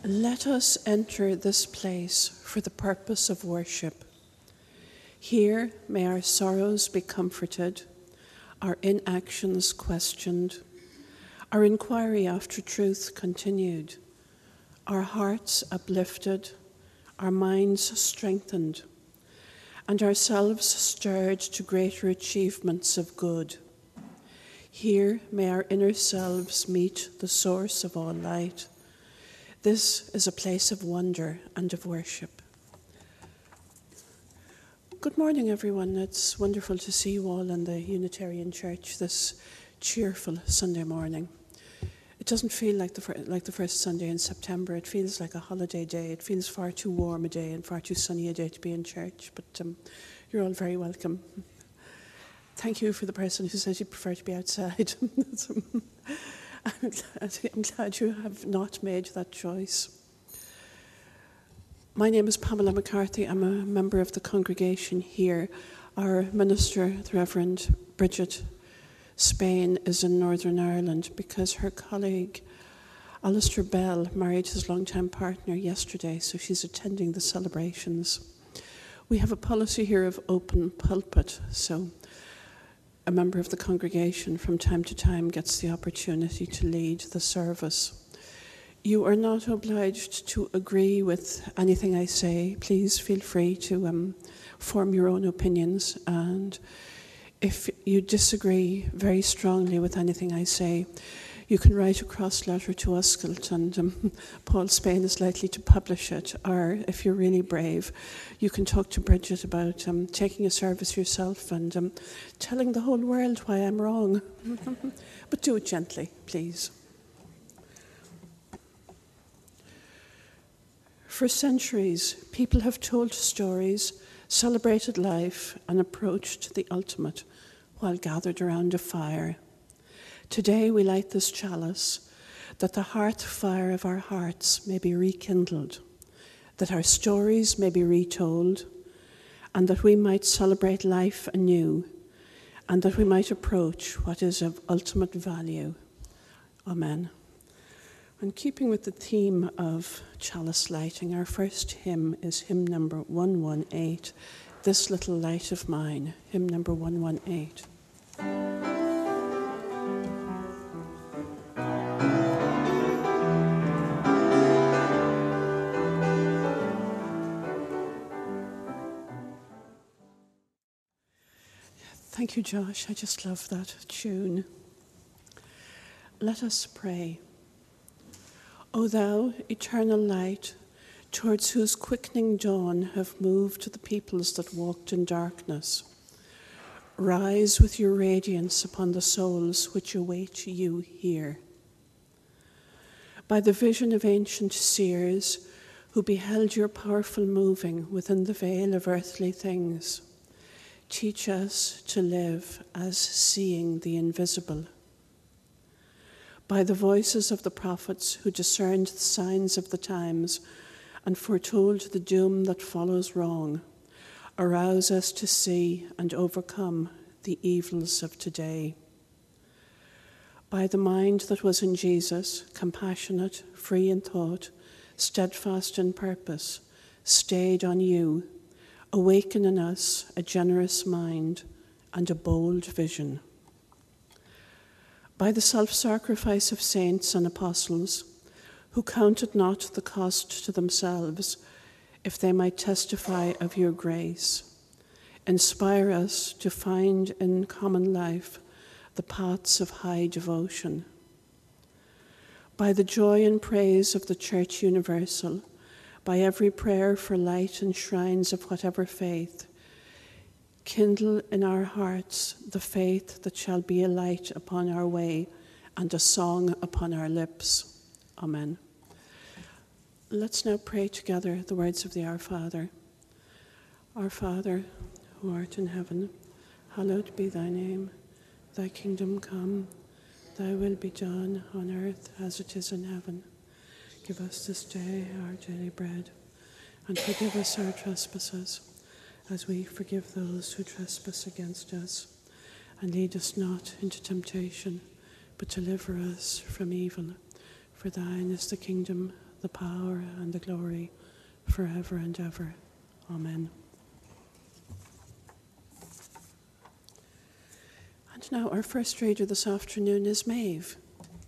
Let us enter this place for the purpose of worship. Here may our sorrows be comforted, our inactions questioned, our inquiry after truth continued, our hearts uplifted, our minds strengthened, and ourselves stirred to greater achievements of good. Here may our inner selves meet the source of all light. This is a place of wonder and of worship. Good morning, everyone. It's wonderful to see you all in the Unitarian Church this cheerful Sunday morning. It doesn't feel like the first Sunday in September. It feels like a holiday day. It feels far too warm a day and far too sunny a day to be in church, but you're all very welcome. Thank you for the person who says you prefer to be outside. I'm glad you have not made that choice. My name is Pamela McCarthy. I'm a member of the congregation here. Our minister, the Reverend Bridget Spain, is in Northern Ireland because her colleague, Alistair Bell, married his longtime partner yesterday, so she's attending the celebrations. We have a policy here of open pulpit, so a member of the congregation from time to time gets the opportunity to lead the service. You are not obliged to agree with anything I say. Please feel free to form your own opinions, and if you disagree very strongly with anything I say, you can write a cross letter to Uskelt, and Paul Spain is likely to publish it. Or, if you're really brave, you can talk to Bridget about taking a service yourself and telling the whole world why I'm wrong. But do it gently, please. For centuries, people have told stories, celebrated life, and approached the ultimate while gathered around a fire. Today we light this chalice that the hearth fire of our hearts may be rekindled, that our stories may be retold, and that we might celebrate life anew, and that we might approach what is of ultimate value. Amen. And keeping with the theme of chalice lighting, our first hymn is hymn number 118, This Little Light of Mine, hymn number 118. Thank you, Josh. I just love that tune. Let us pray. O thou, eternal light, towards whose quickening dawn have moved the peoples that walked in darkness, rise with your radiance upon the souls which await you here. By the vision of ancient seers who beheld your powerful moving within the veil of earthly things, teach us to live as seeing the invisible. By the voices of the prophets who discerned the signs of the times and foretold the doom that follows wrong, arouse us to see and overcome the evils of today. By the mind that was in Jesus, compassionate, free in thought, steadfast in purpose, stayed on you, awaken in us a generous mind and a bold vision. By the self-sacrifice of saints and apostles, who counted not the cost to themselves, if they might testify of your grace, inspire us to find in common life the paths of high devotion. By the joy and praise of the Church Universal, by every prayer for light and shrines of whatever faith, kindle in our hearts the faith that shall be a light upon our way and a song upon our lips. Amen. Let's now pray together the words of the Our Father. Our Father, who art in heaven, hallowed be thy name. Thy kingdom come, thy will be done on earth as it is in heaven. Give us this day our daily bread, and forgive us our trespasses, as we forgive those who trespass against us. And lead us not into temptation, but deliver us from evil. For thine is the kingdom, the power and the glory, forever and ever. Amen. And now our first reader this afternoon is Maeve.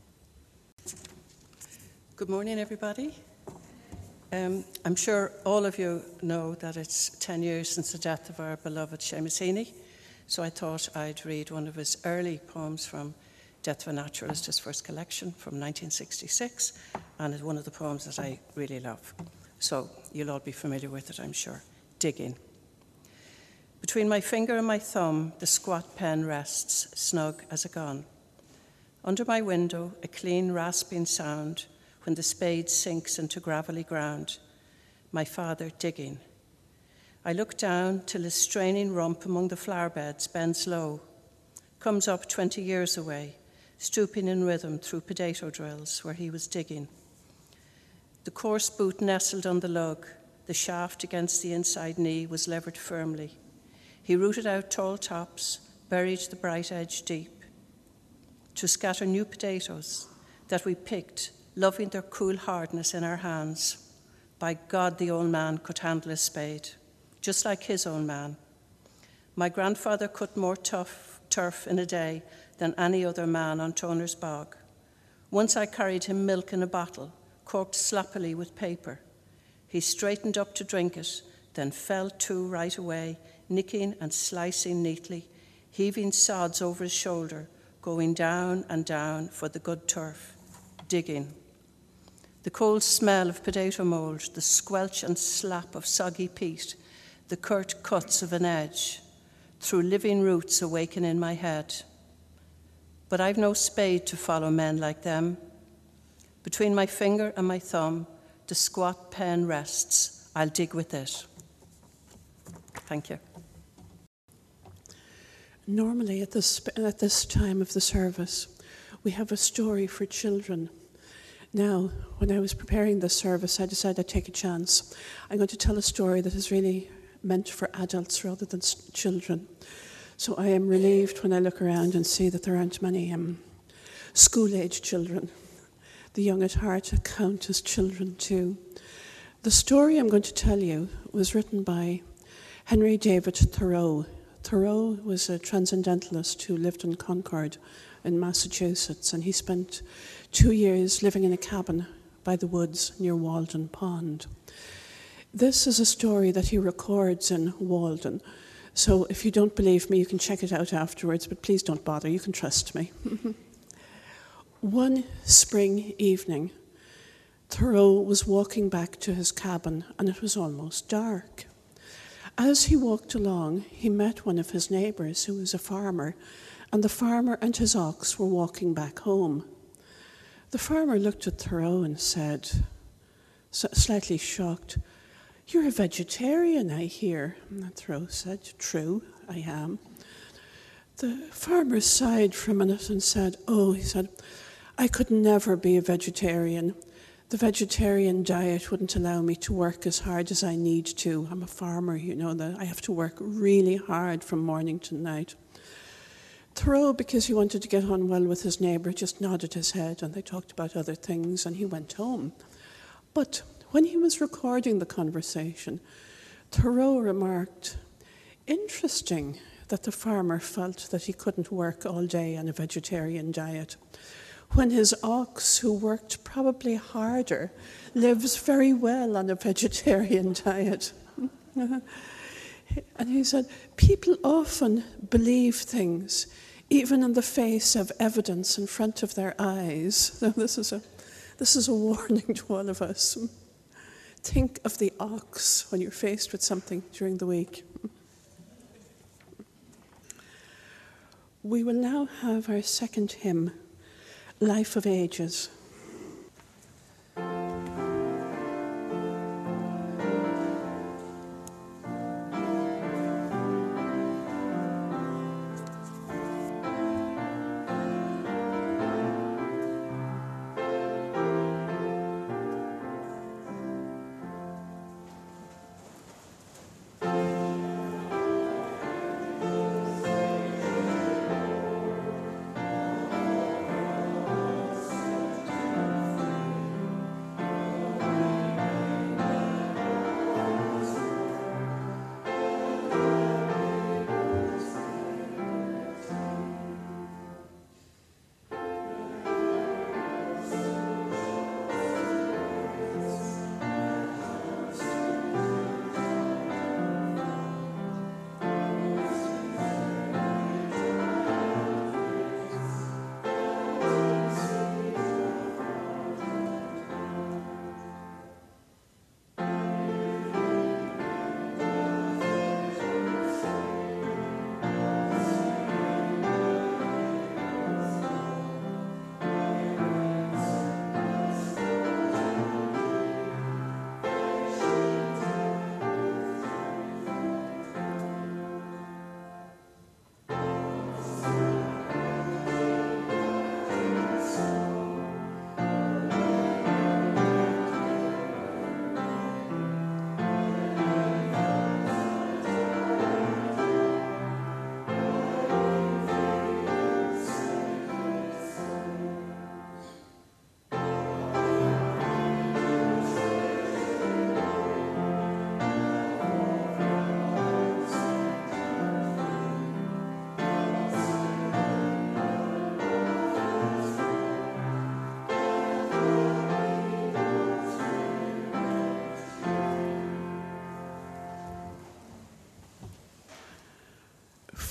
Good morning, everybody. I'm sure all of you know that it's 10 years since the death of our beloved Seamus Heaney, so I thought I'd read one of his early poems from Death of a Naturalist, his first collection from 1966, and it's one of the poems that I really love. So you'll all be familiar with it, I'm sure. Digging. Between my finger and my thumb, the squat pen rests, snug as a gun. Under my window, a clean, rasping sound when the spade sinks into gravelly ground. My father digging. I look down till his straining rump among the flower beds bends low, comes up 20 years away, stooping in rhythm through potato drills where he was digging. The coarse boot nestled on the lug, the shaft against the inside knee was levered firmly. He rooted out tall tops, buried the bright edge deep, to scatter new potatoes that we picked, loving their cool hardness in our hands. By God, the old man could handle a spade, just like his own man. My grandfather cut more turf in a day than any other man on Toner's Bog. Once I carried him milk in a bottle, corked sloppily with paper. He straightened up to drink it, then fell to right away, nicking and slicing neatly, heaving sods over his shoulder, going down and down for the good turf, digging. The cold smell of potato mould, the squelch and slap of soggy peat, the curt cuts of an edge, through living roots awaken in my head. But I've no spade to follow men like them. Between my finger and my thumb, the squat pen rests. I'll dig with it. Thank you. Normally at this time of the service, we have a story for children. Now, when I was preparing this service, I decided I'd take a chance. I'm going to tell a story that is really meant for adults rather than children. So I am relieved when I look around and see that there aren't many school-age children. The young at heart count as children too. The story I'm going to tell you was written by Henry David Thoreau. Thoreau was a transcendentalist who lived in Concord in Massachusetts, and he spent 2 years living in a cabin by the woods near Walden Pond. This is a story that he records in Walden. So if you don't believe me, you can check it out afterwards, but please don't bother, you can trust me. One spring evening, Thoreau was walking back to his cabin, and it was almost dark. As he walked along, he met one of his neighbours who was a farmer, and the farmer and his ox were walking back home. The farmer looked at Thoreau and said, slightly shocked, "You're a vegetarian, I hear." And Thoreau said, "True, I am." The farmer sighed for a minute and said, he said, "I could never be a vegetarian. The vegetarian diet wouldn't allow me to work as hard as I need to. I'm a farmer, you know, that I have to work really hard from morning to night." Thoreau, because he wanted to get on well with his neighbour, just nodded his head, and they talked about other things, and he went home. But when he was recording the conversation, Thoreau remarked, "Interesting that the farmer felt that he couldn't work all day on a vegetarian diet, when his ox, who worked probably harder, lives very well on a vegetarian diet." And he said, people often believe things, even in the face of evidence in front of their eyes. So this is a warning to all of us. Think of the ox when you're faced with something during the week. We will now have our second hymn, Life of Ages.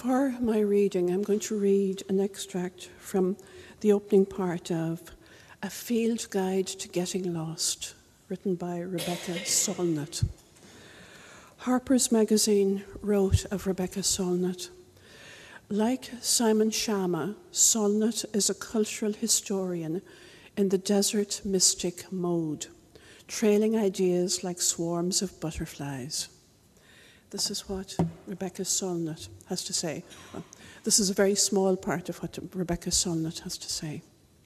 For my reading, I'm going to read an extract from the opening part of A Field Guide to Getting Lost, written by Rebecca Solnit. Harper's Magazine wrote of Rebecca Solnit, like Simon Schama, Solnit is a cultural historian in the desert mystic mode, trailing ideas like swarms of butterflies. This is what Rebecca Solnit has to say. This is a very small part of what Rebecca Solnit has to say.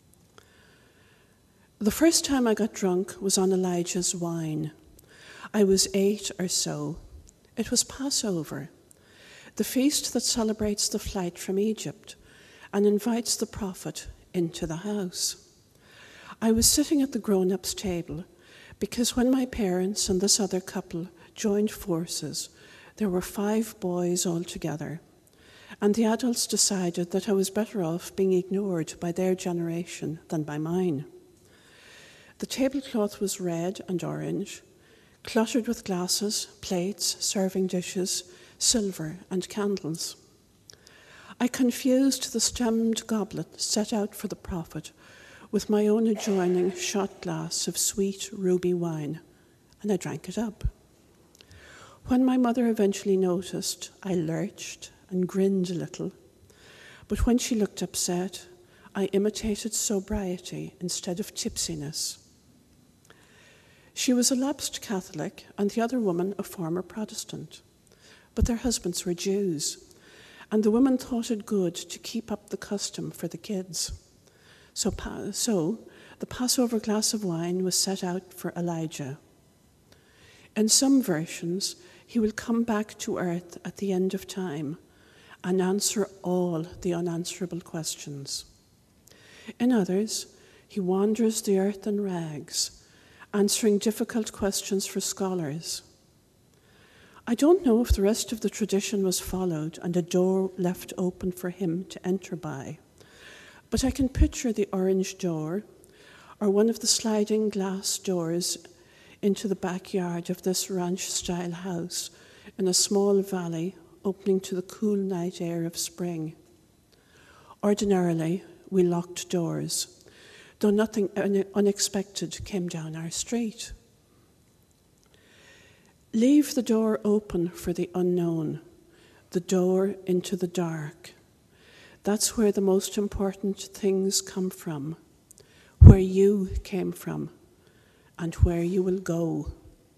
The first time I got drunk was on Elijah's wine. I was 8 or so. It was Passover, the feast that celebrates the flight from Egypt and invites the prophet into the house. I was sitting at the grown-ups' table because when my parents and this other couple joined forces, there were 5 boys altogether, and the adults decided that I was better off being ignored by their generation than by mine. The tablecloth was red and orange, cluttered with glasses, plates, serving dishes, silver, and candles. I confused the stemmed goblet set out for the prophet with my own adjoining shot glass of sweet ruby wine, and I drank it up. When my mother eventually noticed, I lurched and grinned a little, but when she looked upset, I imitated sobriety instead of tipsiness. She was a lapsed Catholic and the other woman a former Protestant, but their husbands were Jews, and the woman thought it good to keep up the custom for the kids. So the Passover glass of wine was set out for Elijah. In some versions, he will come back to earth at the end of time and answer all the unanswerable questions. In others, he wanders the earth in rags, answering difficult questions for scholars. I don't know if the rest of the tradition was followed and a door left open for him to enter by, but I can picture the orange door or one of the sliding glass doors into the backyard of this ranch-style house in a small valley opening to the cool night air of spring. Ordinarily, we locked doors, though nothing unexpected came down our street. Leave the door open for the unknown, the door into the dark. That's where the most important things come from, where you came from, and where you will go.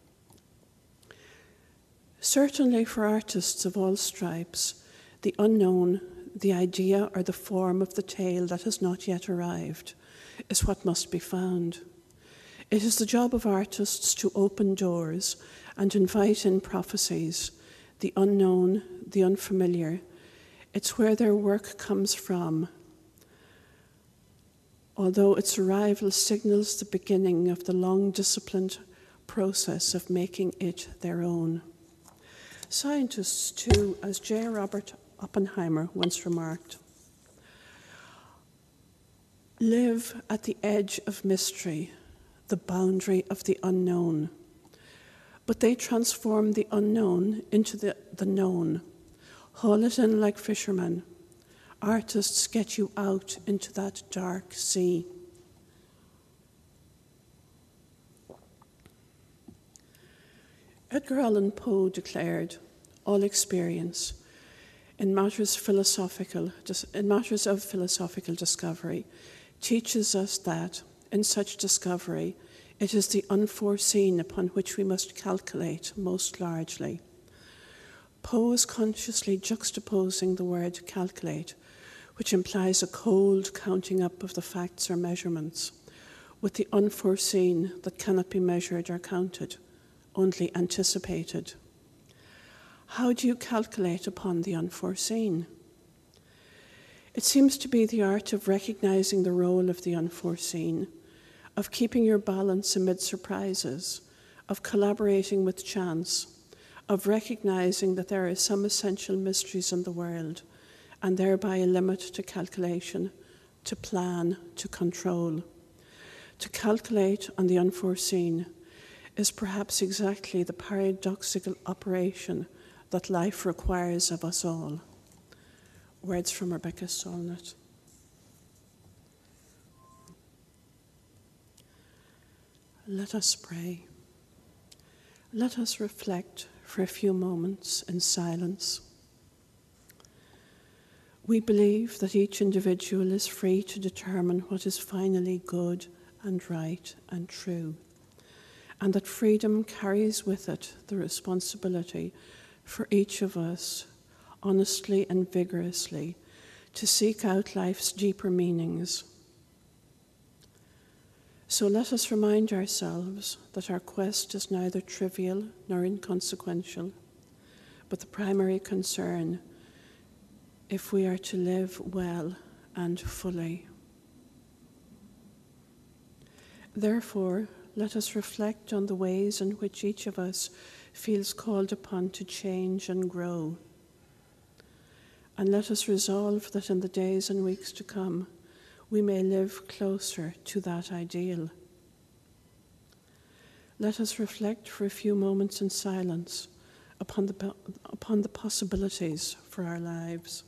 Certainly for artists of all stripes, the unknown, the idea or the form of the tale that has not yet arrived, is what must be found. It is the job of artists to open doors and invite in prophecies, the unknown, the unfamiliar. It's where their work comes from, although its arrival signals the beginning of the long-disciplined process of making it their own. Scientists, too, as J. Robert Oppenheimer once remarked, live at the edge of mystery, the boundary of the unknown. But they transform the unknown into the known, haul it in like fishermen. Artists get you out into that dark sea. Edgar Allan Poe declared, all experience, in matters of philosophical discovery, teaches us that, in such discovery, it is the unforeseen upon which we must calculate most largely. Poe is consciously juxtaposing the word calculate, which implies a cold counting up of the facts or measurements, with the unforeseen that cannot be measured or counted, only anticipated. How do you calculate upon the unforeseen? It seems to be the art of recognizing the role of the unforeseen, of keeping your balance amid surprises, of collaborating with chance, of recognizing that there are some essential mysteries in the world, and thereby a limit to calculation, to plan, to control. To calculate on the unforeseen is perhaps exactly the paradoxical operation that life requires of us all. words from Rebecca Solnit. Let us pray. Let us reflect for a few moments in silence. We believe that each individual is free to determine what is finally good and right and true, and that freedom carries with it the responsibility for each of us, honestly and vigorously, to seek out life's deeper meanings. So let us remind ourselves that our quest is neither trivial nor inconsequential, but the primary concern if we are to live well and fully. Therefore, let us reflect on the ways in which each of us feels called upon to change and grow. And let us resolve that in the days and weeks to come, we may live closer to that ideal. Let us reflect for a few moments in silence upon the possibilities for our lives.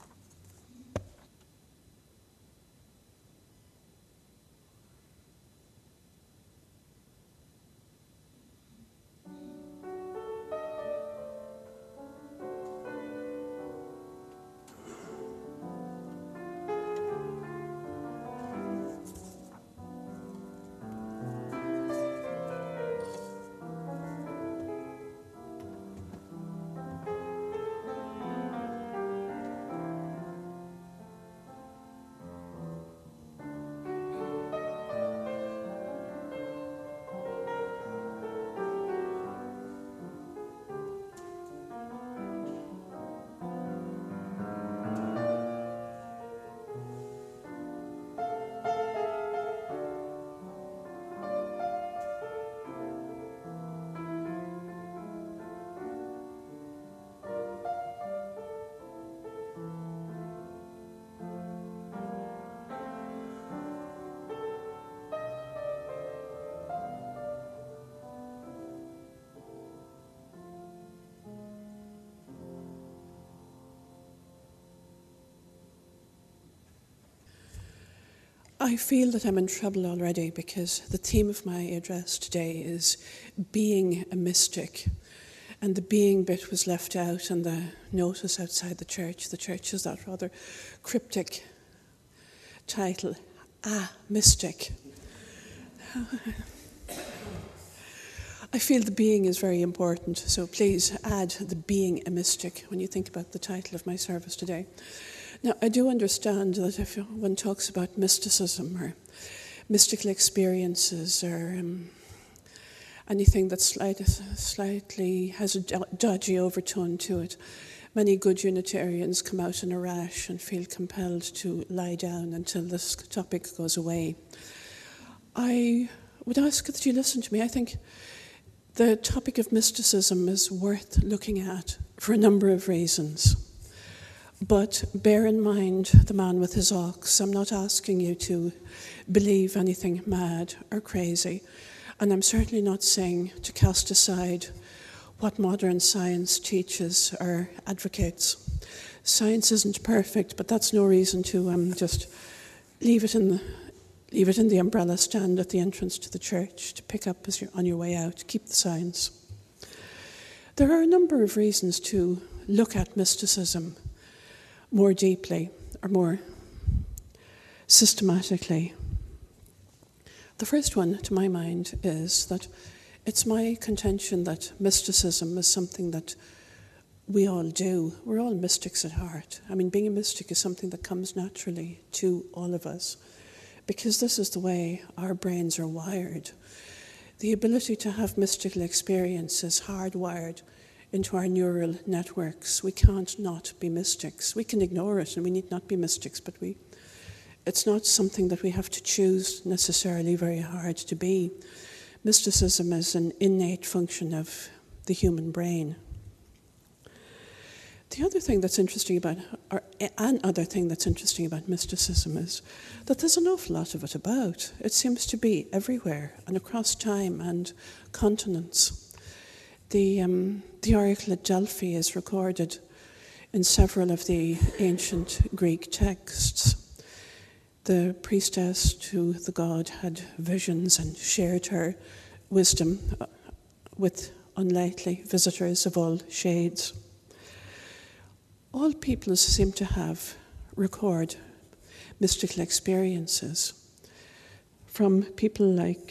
I feel that I'm in trouble already because the theme of my address today is being a mystic. And the being bit was left out in the notice outside the church. The church has that rather cryptic title, mystic. I feel the being is very important, so please add the being a mystic when you think about the title of my service today. Now, I do understand that if one talks about mysticism or mystical experiences or anything that slightly has a dodgy overtone to it, many good Unitarians come out in a rash and feel compelled to lie down until this topic goes away. I would ask that you listen to me. I think the topic of mysticism is worth looking at for a number of reasons. But bear in mind the man with his ox. I'm not asking you to believe anything mad or crazy. And I'm certainly not saying to cast aside what modern science teaches or advocates. Science isn't perfect, but that's no reason to just leave it in the umbrella stand at the entrance to the church to pick up as you're on your way out. Keep the science. There are a number of reasons to look at mysticism more deeply or more systematically. The first one, to my mind, is that it's my contention that mysticism is something that we all do. We're all mystics at heart. I mean, being a mystic is something that comes naturally to all of us because this is the way our brains are wired. The ability to have mystical experience is hardwired into our neural networks. We can't not be mystics. We can ignore it and we need not be mystics, but it's not something that we have to choose necessarily very hard to be. Mysticism is an innate function of the human brain. Another thing that's interesting about mysticism is that there's an awful lot of it about. It seems to be everywhere and across time and continents. The Oracle at Delphi is recorded in several of the ancient Greek texts. The priestess to the god had visions and shared her wisdom with unlikely visitors of all shades. All peoples seem to have record mystical experiences, from people like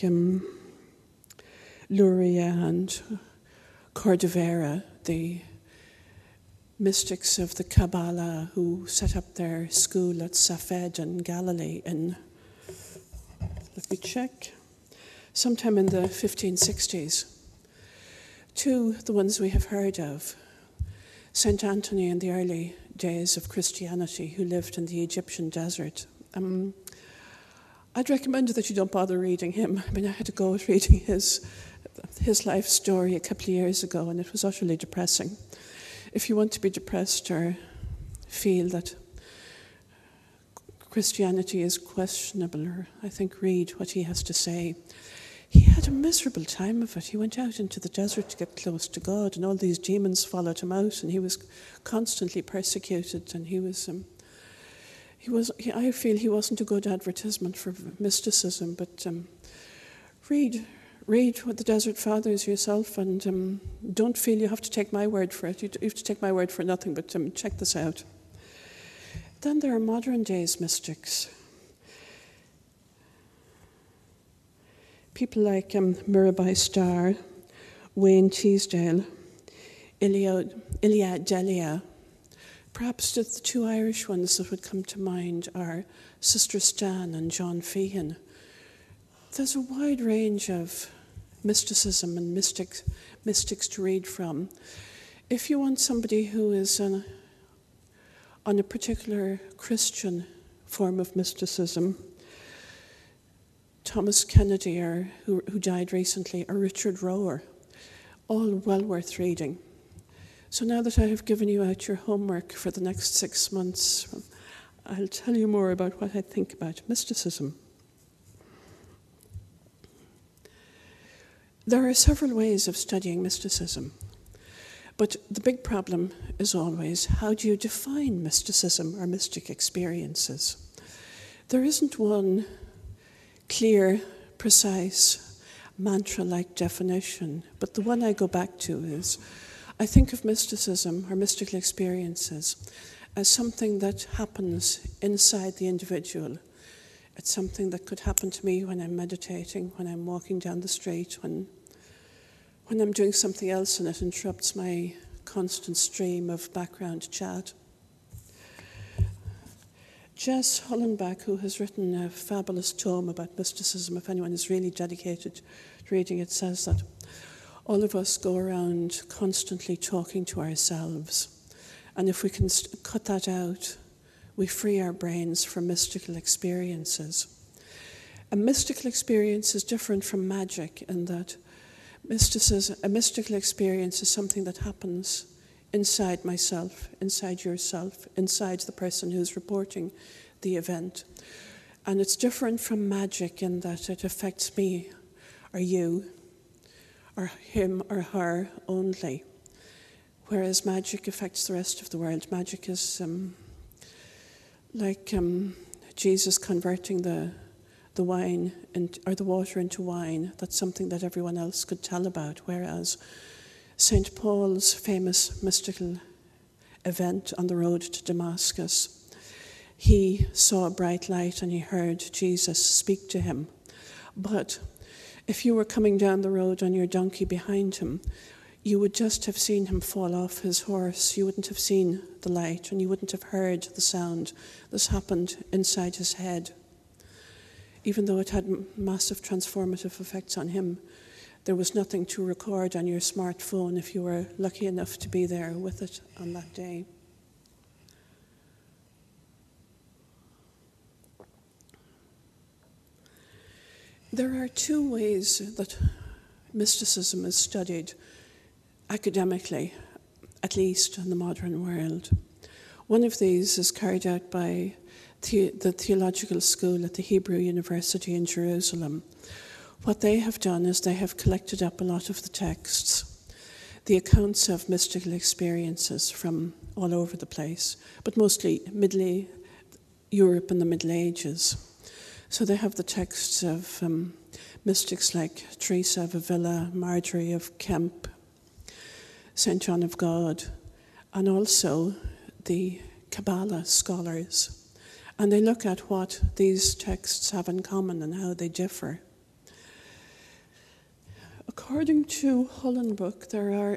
Luria and Cordovera, the mystics of the Kabbalah who set up their school at Safed in Galilee in, let me check, sometime in the 1560s. To the ones we have heard of, St. Anthony in the early days of Christianity, who lived in the Egyptian desert. I'd recommend that you don't bother reading him. I mean, I had to go at reading his life story a couple of years ago, and it was utterly depressing. If you want to be depressed or feel that Christianity is questionable, or I think read what he has to say. He had a miserable time of it. He went out into the desert to get close to God, and all these demons followed him out, and he was constantly persecuted, and I feel he wasn't a good advertisement for mysticism, but read what the Desert Fathers yourself, and don't feel you have to take my word for it. You have to take my word for nothing, but check this out. Then there are modern days mystics. People like Mirabai Starr, Wayne Teasdale, Ilya Delia. Perhaps the two Irish ones that would come to mind are Sister Stan and John Feehan. There's a wide range of mysticism and mystics to read from. If you want somebody who is on a particular Christian form of mysticism, Thomas Kennedy, who died recently, or Richard Rohr, all well worth reading. So now that I have given you out your homework for the next 6 months, I'll tell you more about what I think about mysticism. There are several ways of studying mysticism, but the big problem is always, how do you define mysticism or mystic experiences? There isn't one clear, precise, mantra-like definition, but the one I go back to is, I think of mysticism or mystical experiences as something that happens inside the individual. It's something that could happen to me when I'm meditating, when I'm walking down the street, when I'm doing something else and it interrupts my constant stream of background chat. Jess Hollenbach, who has written a fabulous tome about mysticism, if anyone is really dedicated to reading it, says that all of us go around constantly talking to ourselves. And if we can cut that out, we free our brains from mystical experiences. A mystical experience is different from magic in that a mystical experience is something that happens inside myself, inside yourself, inside the person who's reporting the event. And it's different from magic in that it affects me or you or him or her only, whereas magic affects the rest of the world. Magic is like Jesus converting the wine or the water into wine. That's something that everyone else could tell about, whereas St. Paul's famous mystical event on the road to Damascus, he saw a bright light and he heard Jesus speak to him. But if you were coming down the road on your donkey behind him, you would just have seen him fall off his horse. You wouldn't have seen the light, and you wouldn't have heard the sound. This happened inside his head. Even though it had massive transformative effects on him, there was nothing to record on your smartphone if you were lucky enough to be there with it on that day. There are two ways that mysticism is studied academically, at least in the modern world. One of these is carried out by the theological school at the Hebrew University in Jerusalem. What they have done is they have collected up a lot of the texts. the accounts of mystical experiences from all over the place, but mostly Europe in the Middle Ages. So they have the texts of mystics like Teresa of Avila, Marjorie of Kemp, St. John of God, and also the Kabbalah scholars. And they look at what these texts have in common and how they differ. According to Hollenbuch, there are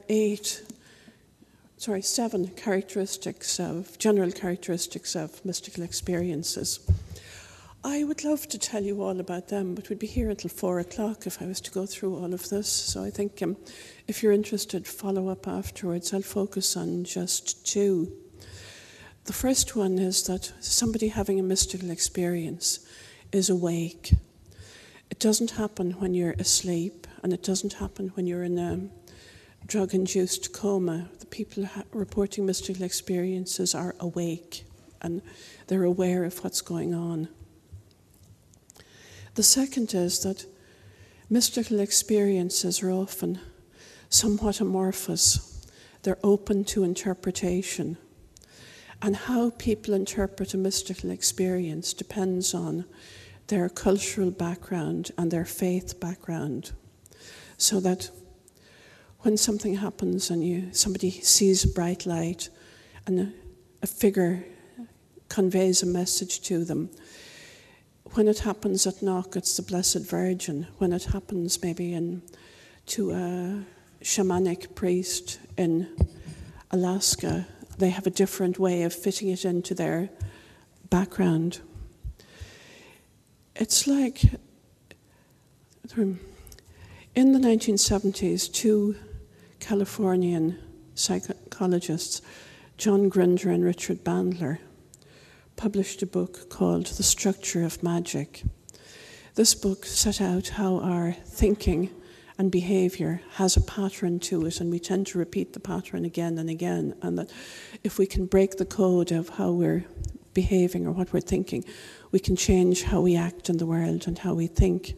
seven general characteristics of mystical experiences. I would love to tell you all about them, but we'd be here until 4 o'clock if I was to go through all of this. So I think if you're interested, follow up afterwards. I'll focus on just two. The first one is that somebody having a mystical experience is awake. It doesn't happen when you're asleep, and it doesn't happen when you're in a drug-induced coma. The people reporting mystical experiences are awake, and they're aware of what's going on. The second is that mystical experiences are often somewhat amorphous. They're open to interpretation. And how people interpret a mystical experience depends on their cultural background and their faith background. So that when something happens and somebody sees a bright light and a figure conveys a message to them, when it happens at Knock, it's the Blessed Virgin. When it happens maybe to a shamanic priest in Alaska, they have a different way of fitting it into their background. It's like, in the 1970s, two Californian psychologists, John Grinder and Richard Bandler, published a book called The Structure of Magic. This book set out how our thinking and behavior has a pattern to it, and we tend to repeat the pattern again and again, and that if we can break the code of how we're behaving or what we're thinking, we can change how we act in the world and how we think.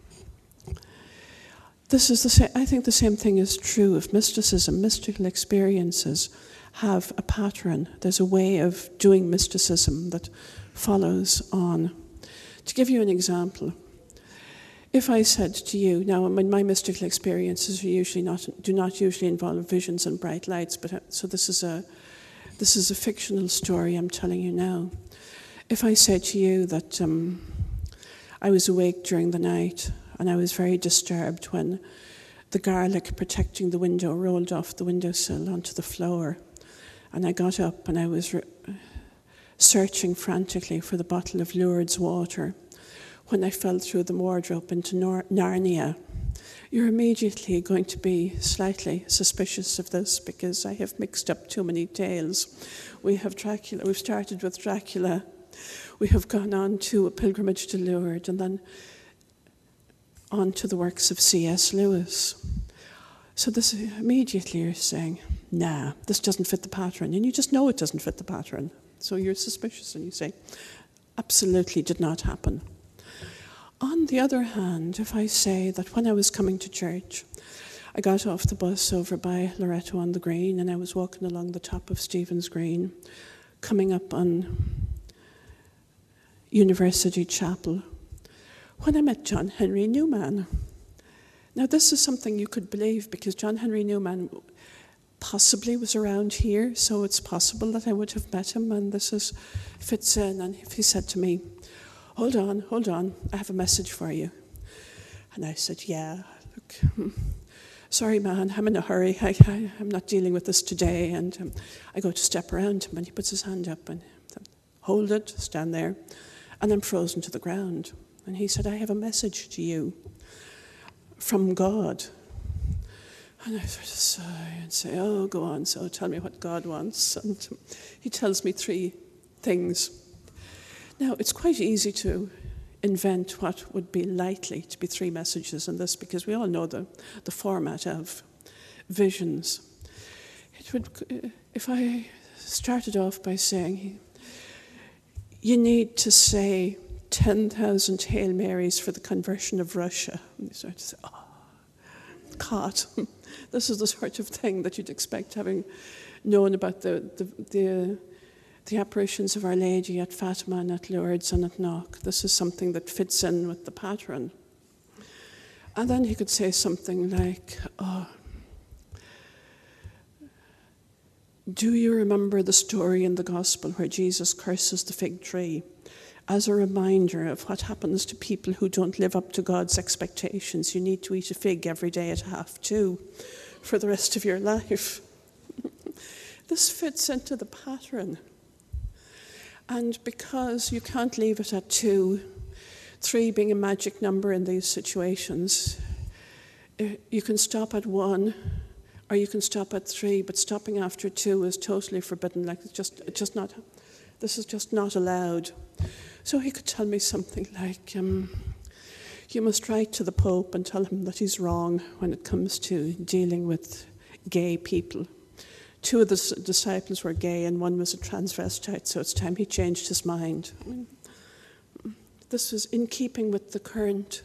I think the same thing is true of mysticism. Mystical experiences have a pattern. There's a way of doing mysticism that follows on. To give you an example, if I said to you, now my mystical experiences do not usually involve visions and bright lights, but so this is a fictional story I'm telling you now. If I said to you that I was awake during the night and I was very disturbed when the garlic protecting the window rolled off the windowsill onto the floor, and I got up and I was searching frantically for the bottle of Lourdes water, when I fell through the wardrobe into Narnia, you're immediately going to be slightly suspicious of this because I have mixed up too many tales. We have Dracula. We've started with Dracula. We have gone on to A Pilgrimage to Lourdes, and then on to the works of C.S. Lewis. So this immediately you're saying, nah, this doesn't fit the pattern. And you just know it doesn't fit the pattern. So you're suspicious and you say, absolutely did not happen. On the other hand, if I say that when I was coming to church, I got off the bus over by Loretto on the Green and I was walking along the top of Stephen's Green, coming up on University Chapel, when I met John Henry Newman. Now this is something you could believe because John Henry Newman possibly was around here, so it's possible that I would have met him, and this fits in. And if he said to me, hold on, I have a message for you. And I said, yeah, look, sorry man, I'm in a hurry, I'm not dealing with this today. And I go to step around him and he puts his hand up and hold it, stand there, and I'm frozen to the ground. And he said, I have a message to you from God. And I sort of sigh and say, oh, go on, so tell me what God wants. And he tells me 3 things. Now, it's quite easy to invent what would be likely to be 3 messages in this because we all know the format of visions. It would, if I started off by saying, you need to say 10,000 Hail Marys for the conversion of Russia. And you start to say, oh, cot. This is the sort of thing that you'd expect, having known about the apparitions of Our Lady at Fatima and at Lourdes and at Knock. This is something that fits in with the pattern. And then he could say something like, do you remember the story in the Gospel where Jesus curses the fig tree as a reminder of what happens to people who don't live up to God's expectations? You need to eat a fig every day at 2:30 for the rest of your life. This fits into the pattern. And because you can't leave it at 2, 3 being a magic number in these situations, you can stop at 1 or you can stop at 3, but stopping after 2 is totally forbidden. Like this is just not allowed. So he could tell me something like, you must write to the Pope and tell him that he's wrong when it comes to dealing with gay people. 2 of the disciples were gay and 1 was a transvestite, so it's time he changed his mind. This was in keeping with the current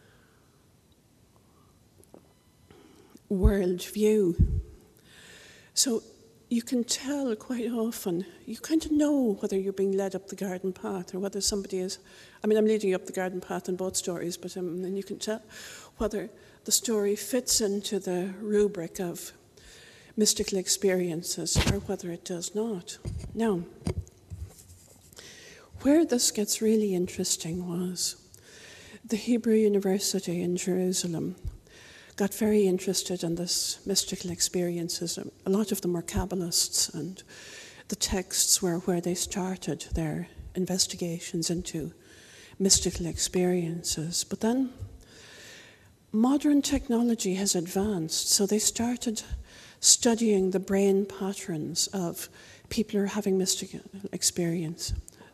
world view. So you can tell quite often, you kind of know whether you're being led up the garden path or whether somebody is. I'm leading you up the garden path in both stories, but then you can tell whether the story fits into the rubric of mystical experiences or whether it does not. Now, where this gets really interesting was the Hebrew University in Jerusalem got very interested in this mystical experiences. A lot of them were Kabbalists, and the texts were where they started their investigations into mystical experiences. But then modern technology has advanced, so they started studying the brain patterns of people who are having mystical experiences,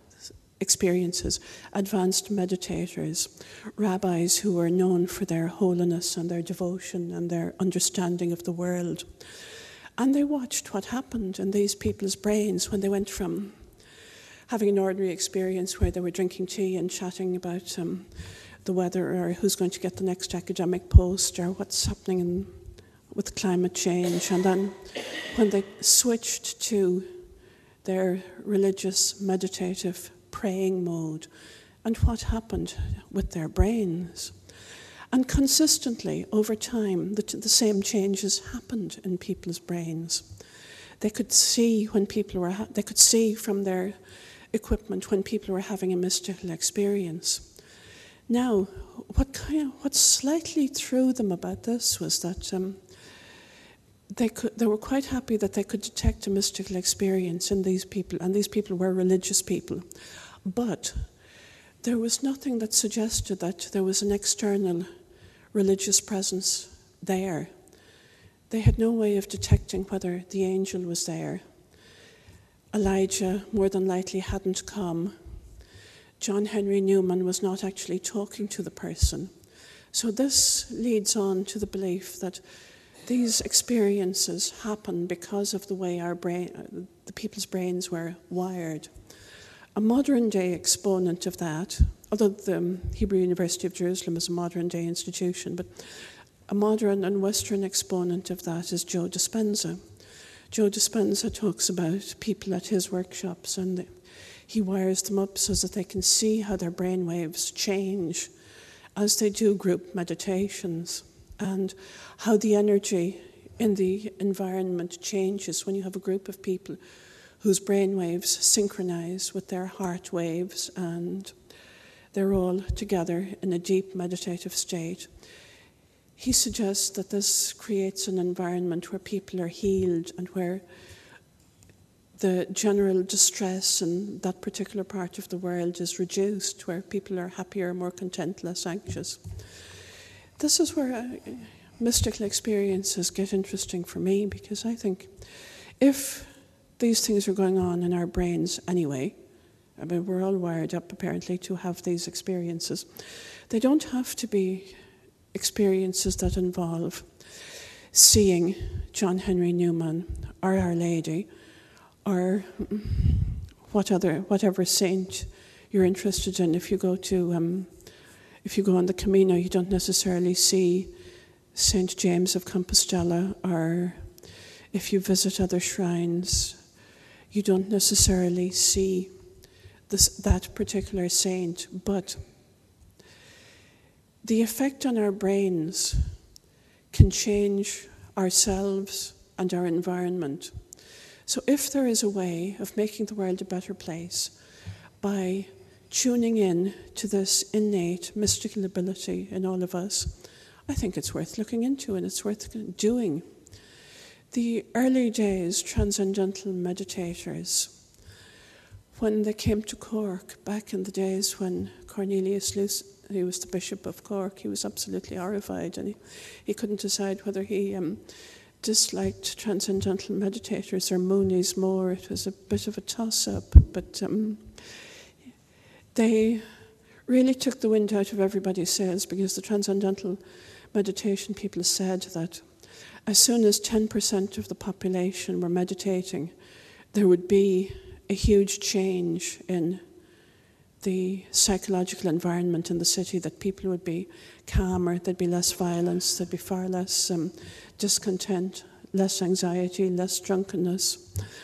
advanced meditators, rabbis who were known for their holiness and their devotion and their understanding of the world. And they watched what happened in these people's brains when they went from having an ordinary experience where they were drinking tea and chatting about the weather or who's going to get the next academic post or what's happening with climate change. And then when they switched to their religious, meditative, praying mode, and what happened with their brains. And consistently, over time, the same changes happened in people's brains. They could see they could see from their equipment when people were having a mystical experience. Now, what slightly threw them about this was that they were quite happy that they could detect a mystical experience in these people, and these people were religious people. But there was nothing that suggested that there was an external religious presence there. They had no way of detecting whether the angel was there. Elijah more than likely hadn't come. John Henry Newman was not actually talking to the person. So this leads on to the belief that these experiences happen because of the way the people's brains were wired. A modern-day exponent of that, although the Hebrew University of Jerusalem is a modern-day institution, but a modern and Western exponent of that is Joe Dispenza. Joe Dispenza talks about people at his workshops, and he wires them up so that they can see how their brain waves change as they do group meditations, and how the energy in the environment changes when you have a group of people whose brain waves synchronize with their heart waves, and they're all together in a deep meditative state. He suggests that this creates an environment where people are healed and where the general distress in that particular part of the world is reduced, where people are happier, more content, less anxious. This is where mystical experiences get interesting for me, because I think if these things are going on in our brains anyway, we're all wired up apparently to have these experiences, they don't have to be experiences that involve seeing John Henry Newman or Our Lady or whatever saint you're interested in. If you go on the Camino, you don't necessarily see St. James of Compostela, or if you visit other shrines, you don't necessarily see that particular saint, but the effect on our brains can change ourselves and our environment. So if there is a way of making the world a better place by tuning in to this innate mystical ability in all of us, I think it's worth looking into and it's worth doing. The early days transcendental meditators, when they came to Cork, back in the days when Cornelius Luce, he was the Bishop of Cork, he was absolutely horrified, and he couldn't decide whether he disliked transcendental meditators or Moonies more. It was a bit of a toss-up, but they really took the wind out of everybody's sails, because the transcendental meditation people said that as soon as 10% of the population were meditating, there would be a huge change in the psychological environment in the city, that people would be calmer, there'd be less violence, there'd be far less discontent, less anxiety, less drunkenness.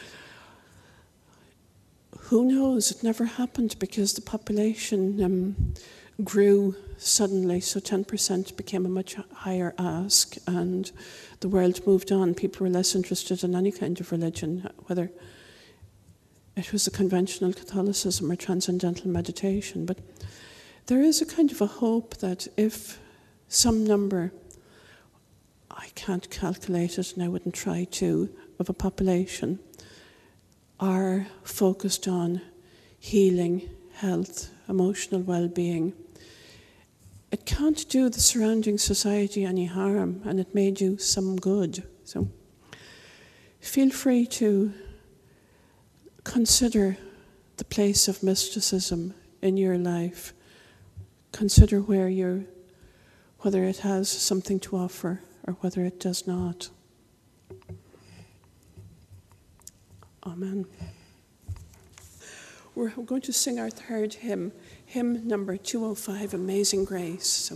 Who knows? It never happened, because the population grew suddenly, so 10% became a much higher ask, and the world moved on. People were less interested in any kind of religion, whether it was a conventional Catholicism or transcendental meditation. But there is a kind of a hope that if some number, I can't calculate it and I wouldn't try to, of a population are focused on healing, health, emotional well-being, it can't do the surrounding society any harm, and it may do some good. So feel free to consider the place of mysticism in your life. Consider whether it has something to offer or whether it does not. Amen. We're going to sing our third hymn, hymn number 205, Amazing Grace. So.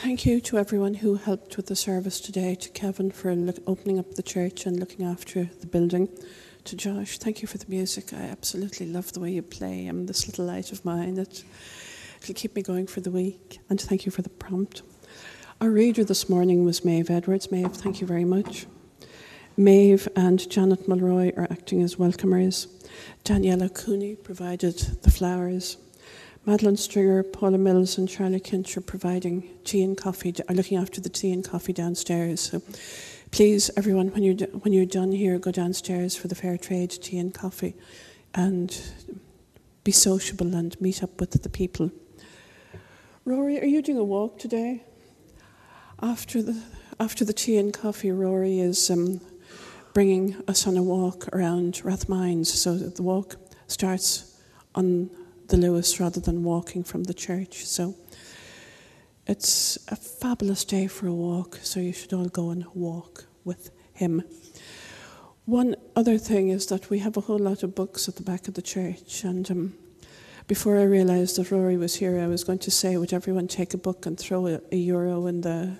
thank you to everyone who helped with the service today, to Kevin for opening up the church and looking after the building, to Josh, thank you for the music. I absolutely love the way you play. This little light of mine, it'll keep me going for the week. And thank you for the prompt. Our reader this morning was Maeve Edwards. Maeve, thank you very much. Maeve and Janet Mulroy are acting as welcomers. Daniela Cooney provided the flowers. Madeline Stringer, Paula Mills and Charlie Kinch are providing tea and coffee, are looking after the tea and coffee downstairs. So please, everyone, when you're done here, go downstairs for the Fair Trade tea and coffee and be sociable and meet up with the people. Rory, are you doing a walk today? After the tea and coffee, Rory is bringing us on a walk around Rathmines, so that the walk starts on the Lewis rather than walking from the church. So it's a fabulous day for a walk, so you should all go and walk with him. One other thing is that we have a whole lot of books at the back of the church, and before I realised that Rory was here, I was going to say, would everyone take a book and throw a euro in the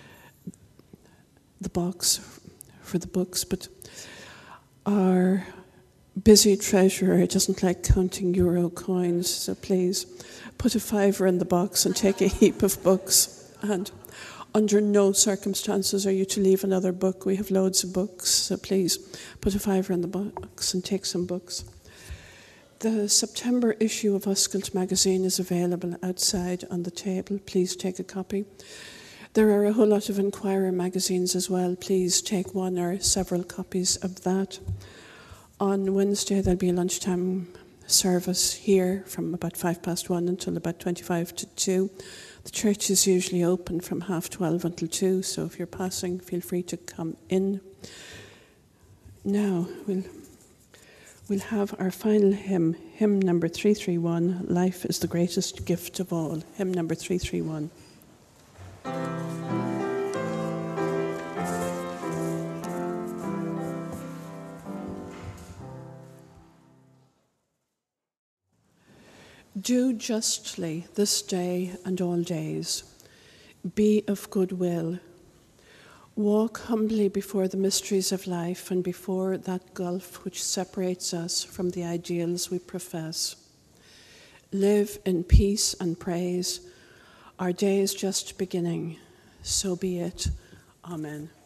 box for the books, but our busy treasurer doesn't like counting euro coins, so please put a £5 in the box and take a heap of books. And under no circumstances are you to leave another book. We have loads of books, so please put a £5 in the box and take some books. The September issue of Uskalt magazine is available outside on the table. Please take a copy. There are a whole lot of Inquirer magazines as well. Please take one or several copies of that. On Wednesday, there'll be a lunchtime service here from about 1:05 until about 2:25. The church is usually open from 12:30 until 2, so if you're passing, feel free to come in. Now, we'll have our final hymn, hymn number 331, Life is the Greatest Gift of All, hymn number 331. Do justly this day and all days. Be of good will. Walk humbly before the mysteries of life and before that gulf which separates us from the ideals we profess. Live in peace and praise. Our day is just beginning. So be it. Amen.